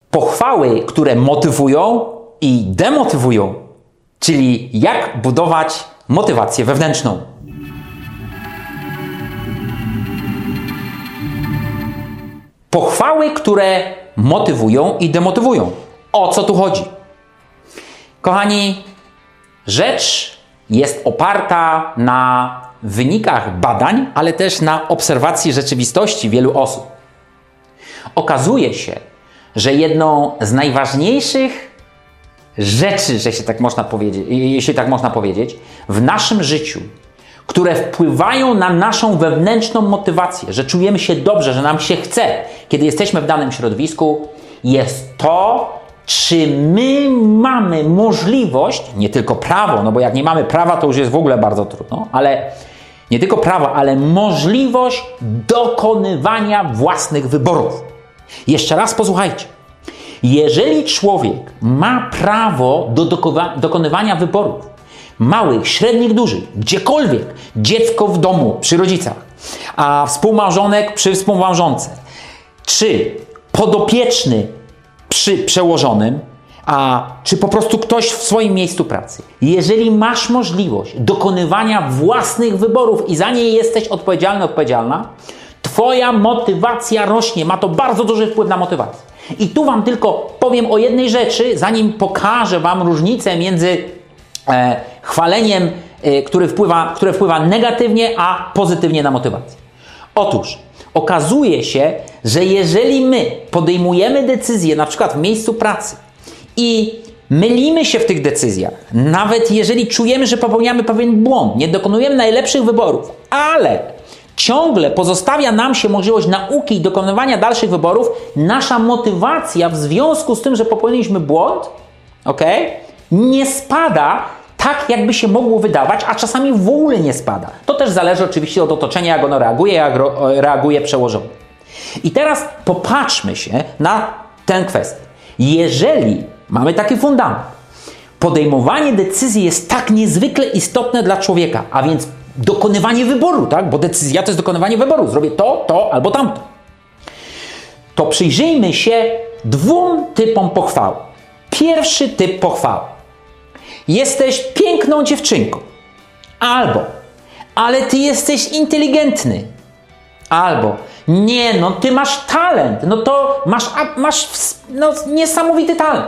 Pochwały, które motywują i demotywują, czyli jak budować motywację wewnętrzną. Pochwały, które motywują i demotywują. O co tu chodzi? Kochani, rzecz jest oparta na wynikach badań, ale też na obserwacji rzeczywistości wielu osób. Okazuje się, że jedną z najważniejszych rzeczy, że się tak można powiedzieć, jeśli tak można powiedzieć, w naszym życiu, które wpływają na naszą wewnętrzną motywację, że czujemy się dobrze, że nam się chce, kiedy jesteśmy w danym środowisku, jest to, czy my mamy możliwość, nie tylko prawo, no bo jak nie mamy prawa, to już jest w ogóle bardzo trudno, ale nie tylko prawo, ale możliwość dokonywania własnych wyborów. Jeszcze raz posłuchajcie. Jeżeli człowiek ma prawo do dokonywania wyborów, małych, średnich, dużych, gdziekolwiek, dziecko w domu, przy rodzicach, a współmałżonek przy współmałżonce, czy podopieczny przy przełożonym, czy po prostu ktoś w swoim miejscu pracy. Jeżeli masz możliwość dokonywania własnych wyborów i za nie jesteś odpowiedzialny, odpowiedzialna, twoja motywacja rośnie. Ma to bardzo duży wpływ na motywację. I tu wam tylko powiem o jednej rzeczy, zanim pokażę wam różnicę między chwaleniem, które wpływa negatywnie, a pozytywnie na motywację. Otóż okazuje się, że jeżeli my podejmujemy decyzje, na przykład w miejscu pracy i mylimy się w tych decyzjach, nawet jeżeli czujemy, że popełniamy pewien błąd, nie dokonujemy najlepszych wyborów, ale ciągle pozostawia nam się możliwość nauki i dokonywania dalszych wyborów, nasza motywacja w związku z tym, że popełniliśmy błąd, nie spada tak, jakby się mogło wydawać, a czasami w ogóle nie spada. To też zależy oczywiście od otoczenia, jak ono reaguje, jak reaguje przełożony. I teraz popatrzmy się na tę kwestię. Jeżeli mamy taki fundament, podejmowanie decyzji jest tak niezwykle istotne dla człowieka, a więc dokonywanie wyboru, tak? Bo decyzja to jest dokonywanie wyboru. Zrobię to albo tamto. To przyjrzyjmy się dwóm typom pochwały. Pierwszy typ pochwały. Jesteś piękną dziewczynką. Albo, ale ty jesteś inteligentny. Albo, nie, no ty masz talent. No to masz niesamowity talent.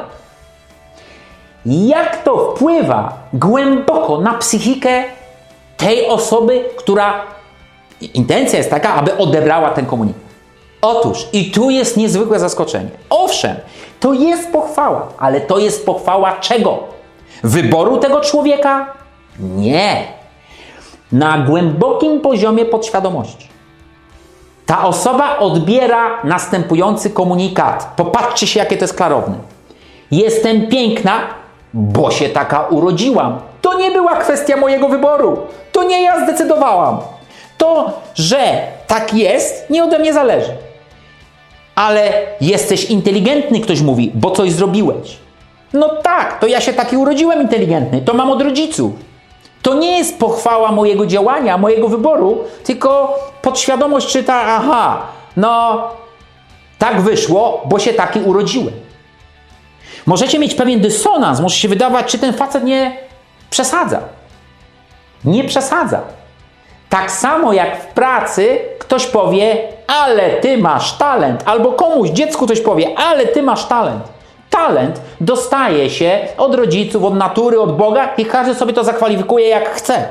Jak to wpływa głęboko na psychikę tej osoby, która intencja jest taka, aby odebrała ten komunikat? Otóż, i tu jest niezwykłe zaskoczenie. Owszem, to jest pochwała, ale to jest pochwała czego? Wyboru tego człowieka? Nie. Na głębokim poziomie podświadomości. Ta osoba odbiera następujący komunikat. Popatrzcie się, jakie to jest klarowne. Jestem piękna, bo się taka urodziłam. To nie była kwestia mojego wyboru. To nie ja zdecydowałam. To, że tak jest, nie ode mnie zależy. Ale jesteś inteligentny, ktoś mówi, bo coś zrobiłeś. No tak, to ja się taki urodziłem inteligentny, to mam od rodziców. To nie jest pochwała mojego działania, mojego wyboru, tylko podświadomość czyta, no tak wyszło, bo się taki urodziłem. Możecie mieć pewien dysonans, może się wydawać, czy ten facet nie przesadza. Nie przesadza. Tak samo jak w pracy ktoś powie, ale ty masz talent, albo komuś, dziecku ktoś powie, ale ty masz talent. Talent dostaje się od rodziców, od natury, od Boga i każdy sobie to zakwalifikuje jak chce.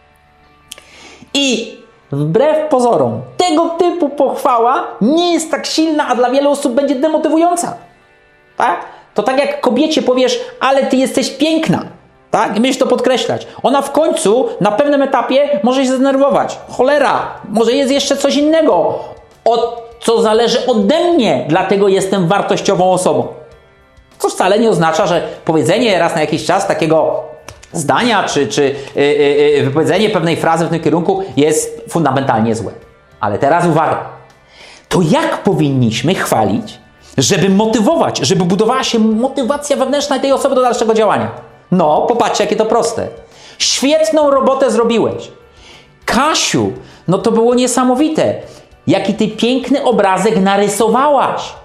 I wbrew pozorom, tego typu pochwała nie jest tak silna, a dla wielu osób będzie demotywująca. Tak? To tak jak kobiecie powiesz, ale ty jesteś piękna. Tak? I będziesz to podkreślać. Ona w końcu, na pewnym etapie może się zdenerwować. Cholera, może jest jeszcze coś innego, co zależy ode mnie, dlatego jestem wartościową osobą. Co wcale nie oznacza, że powiedzenie raz na jakiś czas takiego zdania, czy wypowiedzenie pewnej frazy w tym kierunku jest fundamentalnie złe. Ale teraz uwaga. To jak powinniśmy chwalić, żeby motywować, żeby budowała się motywacja wewnętrzna tej osoby do dalszego działania? No, popatrzcie, jakie to proste. Świetną robotę zrobiłeś. Kasiu, no to było niesamowite. Jaki ty piękny obrazek narysowałaś.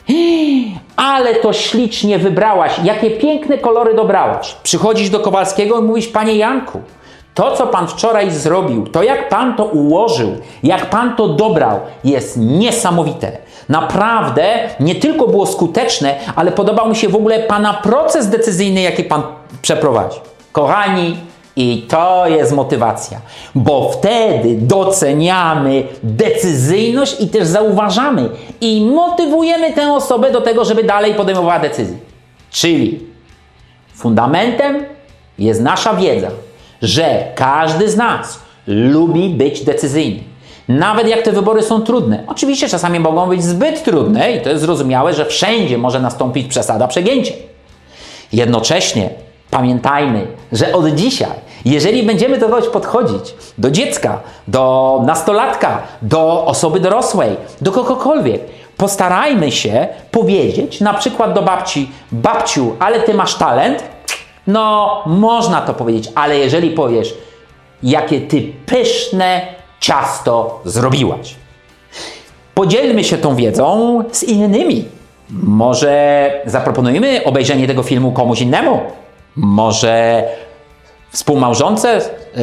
Ale to ślicznie wybrałaś, jakie piękne kolory dobrałaś. Przychodzisz do Kowalskiego i mówisz: panie Janku, to co pan wczoraj zrobił, to jak pan to ułożył, jak pan to dobrał, jest niesamowite. Naprawdę nie tylko było skuteczne, ale podobał mi się w ogóle pana proces decyzyjny, jaki pan przeprowadził. Kochani, i to jest motywacja, bo wtedy doceniamy decyzyjność i też zauważamy i motywujemy tę osobę do tego, żeby dalej podejmowała decyzje. Czyli fundamentem jest nasza wiedza, że każdy z nas lubi być decyzyjny. Nawet jak te wybory są trudne. Oczywiście czasami mogą być zbyt trudne i to jest zrozumiałe, że wszędzie może nastąpić przesada, przegięcie. Jednocześnie pamiętajmy, że od dzisiaj, jeżeli będziemy do kogoś podchodzić, do dziecka, do nastolatka, do osoby dorosłej, do kogokolwiek, postarajmy się powiedzieć na przykład do babci: babciu, ale ty masz talent? No, można to powiedzieć, ale jeżeli powiesz: jakie ty pyszne ciasto zrobiłaś. Podzielmy się tą wiedzą z innymi. Może zaproponujemy obejrzenie tego filmu komuś innemu? Może współmałżonce,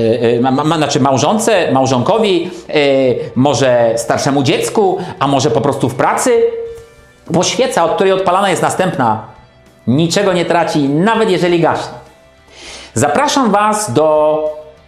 małżonkowi, może starszemu dziecku, a może po prostu w pracy? Bo świeca, od której odpalana jest następna, niczego nie traci, nawet jeżeli gaśnie. Zapraszam Was do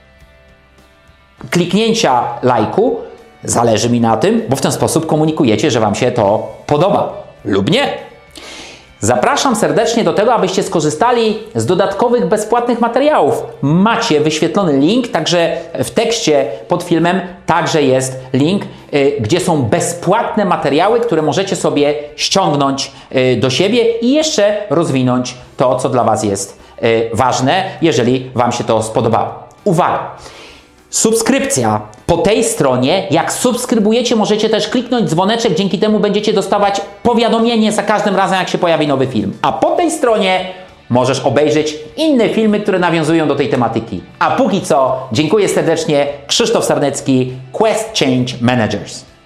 kliknięcia lajku. Zależy mi na tym, bo w ten sposób komunikujecie, że Wam się to podoba lub nie. Zapraszam serdecznie do tego, abyście skorzystali z dodatkowych bezpłatnych materiałów. Macie wyświetlony link, także w tekście pod filmem także jest link, gdzie są bezpłatne materiały, które możecie sobie ściągnąć do siebie i jeszcze rozwinąć to, co dla Was jest ważne, jeżeli Wam się to spodobało. Uwaga! Subskrypcja po tej stronie. Jak subskrybujecie, możecie też kliknąć dzwoneczek, dzięki temu będziecie dostawać powiadomienie za każdym razem, jak się pojawi nowy film. A po tej stronie możesz obejrzeć inne filmy, które nawiązują do tej tematyki. A póki co, dziękuję serdecznie. Krzysztof Sarnecki, Quest Change Managers.